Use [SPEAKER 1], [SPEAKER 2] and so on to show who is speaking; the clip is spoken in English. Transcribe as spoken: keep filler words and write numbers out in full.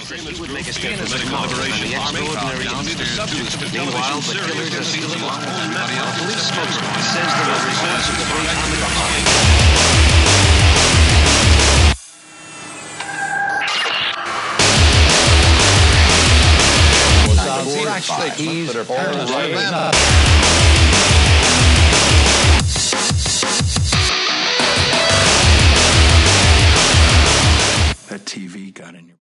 [SPEAKER 1] said he would make a stand as a collaboration the extraordinary monsters. Meanwhile, the killers are still alive. A police spokesman says there are reports of the great Omicron.
[SPEAKER 2] He's